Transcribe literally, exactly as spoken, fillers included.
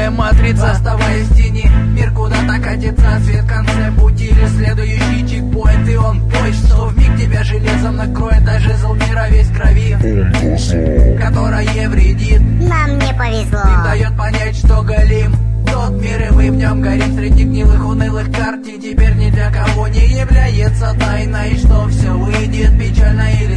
Новая матрица, оставаясь в тени, мир куда-то катится, свет в конце пути, или следующий чекпоинт, и он поезд, что вмиг тебя железом накроет, даже зл мира весь в крови, которое вредит. Нам не повезло. И дает понять, что голим тот мир, и мы в нем горим среди гнилых унылых карт, и теперь ни для кого не является тайной, что все выйдет печально или